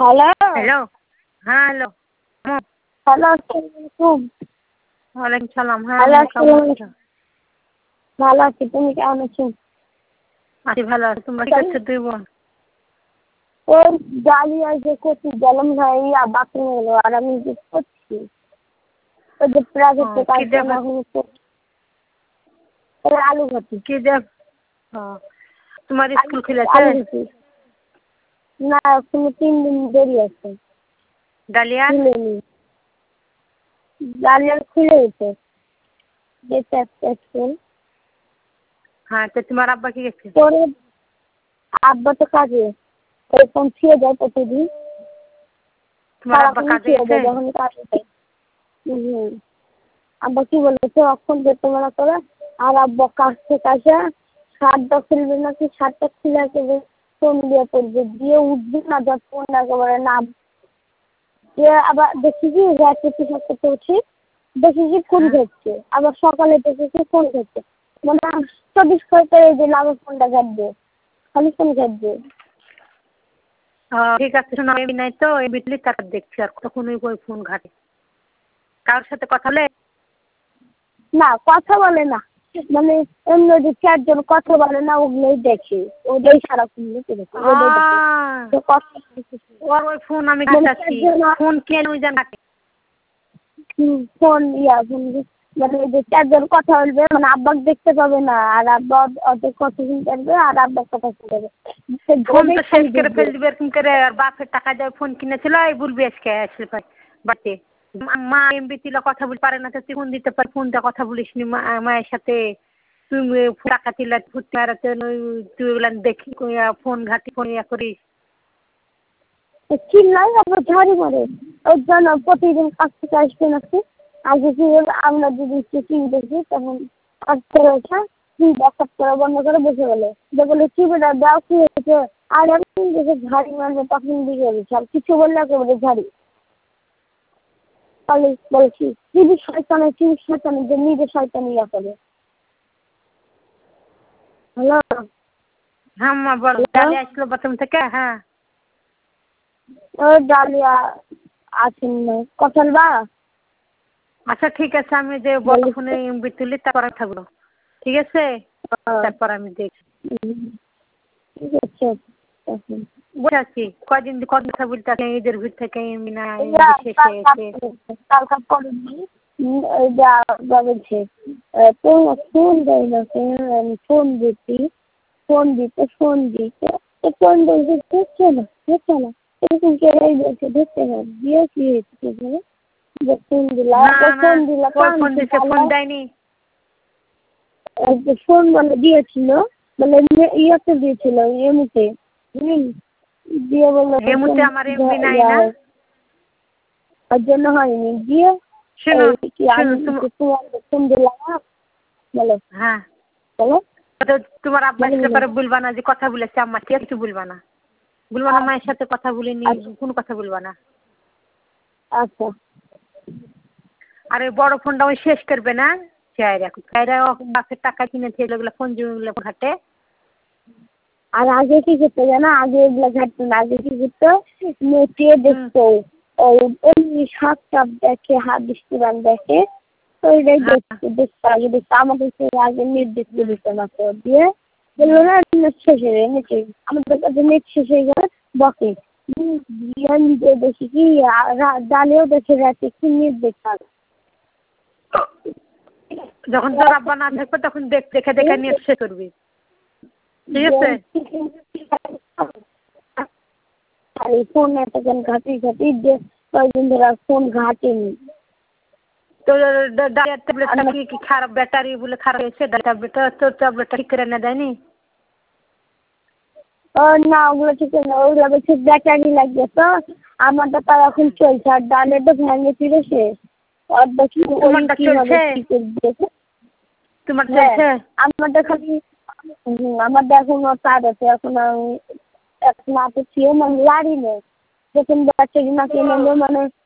Hello. Hello. হ্যাঁ, hello. Hello, আসসালামু আলাইকুম। ওয়ালাইকুম সালাম। হ্যাঁ, হ্যালো, কেমন আসসালামু আছো? ভালো আছি। তুমি কেমন আছো? আছি ভালো আছি। তোমরা কি করছো দুই বোন? ওই ডালিয়া যে করছি গেলাম ভাইয়া বাথরুমে এলো আর আমি যে করছি ওই যে প্রাইভেটে কাজ কি দেব আলু ভাজি। কি দেব? তোমার স্কুল খুলেছে? আলু ভাজি না, এখনো 3 দিন দেরি আছে। ডালিয়া খুলেনি, ডালিয়া খুলে গেছে যেতে একটা স্কুল। হ্যাঁ, তো তোমার আব্বা কি গেছে? পরে আব্বা তো কাজে এরকম ছিঁড়ে যায় প্রতিদিন। তোমার আব্বা কাজে গেছে? যখন কাজে যায়। আব্বা কি বলেছে অক্ষণ যেতে মানা করে আর আব্বা কাজ থেকে আসে শার্টটা খুলবে নাকি শার্টটা খুলে একেবারে ফোন দিয়ে পড়বে দিয়ে উঠবে না যতক্ষণ একেবারে না যে আবার দেখি কি রাতে পিছন করতে উঠি দেখি কি ফোন ঘুরছে আবার সকালে দেখেছি ফোন ঘুরছে মানে 24 ঘন্টা এই যে আমার ফোনটা ঘাটবে খালি ফোন ঘাটবে। ঠিক আছে, শোনো আমি নাই তো এই বিটলি তার দেখছি আর তখন ওই ফোন ঘাটে। কারোর সাথে কথা বলে? না কথা বলে না, মানে এমনি যে 4 জন কথা বলে না ওগুলোই দেখি ওটাই সারাক্ষণ দেখে দেখি ওটাই দেখি তো কথা ওই ফোন আমি ঘাটাচ্ছি ফোন কেন ওই জানা ফোন মানে যে 4 জন কথা বলবে মানে আব্বাকে দেখতে পাবে না আর আব্বা ওদের কথা শুনতে পারবে আর আব্বার কথা শুনতে পারবে ফোন তো শেষ করে ফেল দিবে এরকম করে আর বাপের টাকা দিয়ে ফোন কিনেছিল এই বলবি আজকে আসলে বাড়িতে মা এমবি ছিল কথা বলতে পারে না তো তুই ফোন দিতে পার ফোন দিয়ে কথা বলিস নি মায়ের সাথে তুমি টাকা ছিল ফুটতে হারাতে তুই এগুলা দেখি ফোন ঘাটি ফোন ইয়া করিস চিল্লাই আবার ঝাড়ি মারে ওর জন্য প্রতিদিন কাছ থেকে আসবে নাকি আগে কি আমরা যদি চেকিং দেখি তখন আসতে রয়েছে ব্যাকআপ করা বন্ধ করে বসে গেলো যে বলে কি বেটা দাও কি হয়েছে আর আমি দেখে ঝাড়ি মারবে তখন দিকে গেছে আর কিছু বললে একেবারে ঝাড়ি তাহলে বলছি টিভি শয়তানের যে নিজে শয়তানি ইয়া করে। হ্যালো। হ্যাঁ মা বল ডালিয়া আসলো বাথরুম থেকে? হ্যাঁ ওই ডালিয়া আছেন না কথা বলবা? আচ্ছা ঠিক আছে আমি যে বড় ফোনে এমবি তুলি তারপরে থাকবো ঠিক আছে তারপর আমি দেখি ঠিক আছে বসে আছি কদিন কথা বলতে আসে ঈদের ভিড় থেকে এমনি না শেষে এসে কালকা পড়েনি বলছে তোমার ফোন দেয় না ফোন দিতে ফোন দিতে ফোন বলছে দেখছে না এরকম কেরাই বলছে দেখতে না দিয়ে কি হয়েছে যে ফোন দিলা ফোন দিছে ফোন দেয়নি ফোন বলে দিয়েছিল বলে ইয়েতে দিয়েছিল এমনিতে দিয়ে বললো এমনিতে আমার এমবি নাই না ওর জন্য হয়নি দিয়ে ফোন দিলাম বলো হ্যাঁ বলো তোমার আব্বা এসে পরে বলবা না যে কথা বলেছে আম্মা কিছু বলবা না মায়ের সাথে কথা বলিনি কোনো কথা বলবা না। আচ্ছা আর ওই বড় ফোনটা ওই শেষ করবে না চাইরা বাপের টাকা কিনেছে এগুলো ফোন জমিগুলো ঘাটে। আর আগে কি করতো জানো আগে এগুলো ঘাটতো না আগে কি করতো নেটে দেখতো এমনি সাপ টাপ দেখে হাদিস কুরআন দেখে ওইটাই দেখতো আগে দেখতো আমাদের আগে নেট দেখতে দিত না তো দিয়ে বললো না নেট শেষ হয়ে যায় নেটে আমাদের কাছে নেট শেষ হয়ে গেলে বকে নিজে দেখি কি ডালেও দেখে রাতে কি নেট দেখতাম যখন তোর আব্বা না থাকবে তখন দেখে দেখে নেট শেষ করবি ঠিক আছে। আর এই ফোন এতক্ষণ ঘাটি কয়েকদিন ধরে ফোন ঘাটেনি তো ট্যাবলেটটা কি খারাপ ব্যাটারি বলে খারাপ হয়েছে ট্যাবলেটটা তোর ট্যাবলেটটা ঠিক করে না দেয়নি? না ওগুলো ঠিক না ওগুলো বলছে ব্যাটারি লাগবে তো আমারটা তো এখন চলছে আর ডালের তো ভেঙে ফিরে শেষ অর্ধেক তোমারটা চলছে? তোমার চলছে? আমারটা খালি আমারটা এখনো তার আছে এখন আমি এখন আপে ছিল মানে লাড়ি নেই যখন ব্যাটারি না কিনে মানে